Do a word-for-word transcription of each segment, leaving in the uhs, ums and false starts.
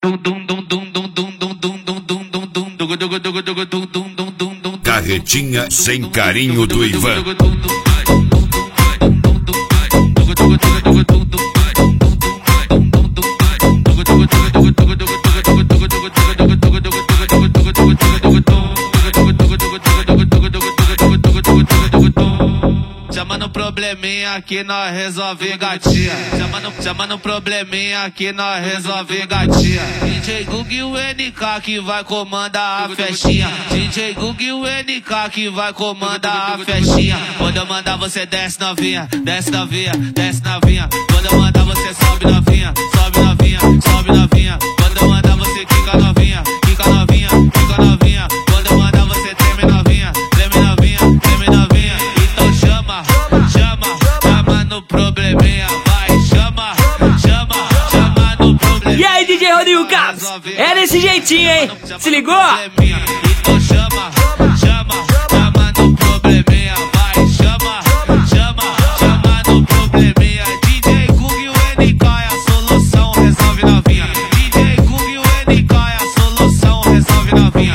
Carretinha sem carinho do Ivan. Chama no probleminha que nós resolve gatinha. Chama no, chama no probleminha que nós resolve gatinha. D J Gug e o N K que vai comandar a festinha. D J Gug e o N K que vai comandar a festinha. Quando eu mandar você desce novinha, desce novinha, desce novinha. Quando eu mandar você sobe novinha, sobe novinha, sobe novinha. Quando eu mandar você quica novinha, quica novinha, quica novinha. Quando eu mandar você treme novinha, treme novinha, treme novinha. Então chama, chama, chama no probleminha, vai, chama, chama, chama no probleminha. E aí, D J Rodrigo Carlos? É desse jeitinho, hein? Se ligou? Então chama, chama, chama no probleminha, vai, chama, chama, chama no probleminha. D J Gug e o N K é a solução, resolve novinha. D J Gug e o N K é a solução, resolve novinha.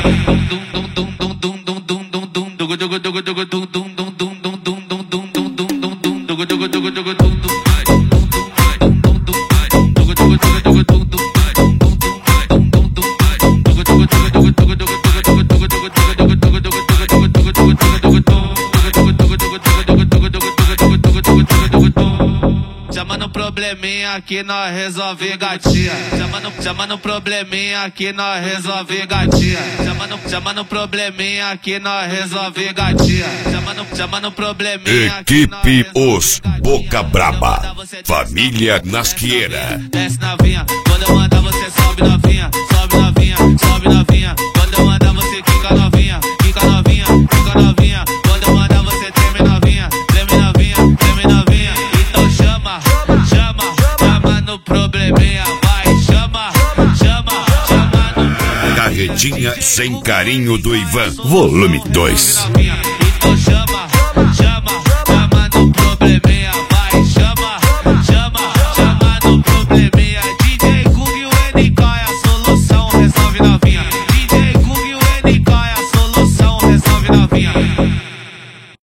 Chama no probleminha que nós resolve gatinha. Chama no, chama no probleminha que nós resolve gatinha. Chama no, chama no probleminha que nós resolve gatinha. Chama no, chama no probleminha. Equipe Os Boca Braba, família Nasqueira. Desce novinha, quando eu mandar você sobe novinha, sobe novinha, sobe novinha. Quando eu mandar você quica novinha, quica novinha, quica novinha. Quando eu mandar você treme novinha, treme novinha, treme novinha. Então chama, chama, chama no probleminha, vai, chama, chama, chama no probleminha. Carretinha sem carinho do Ivan, volume dois. Então chama, chama.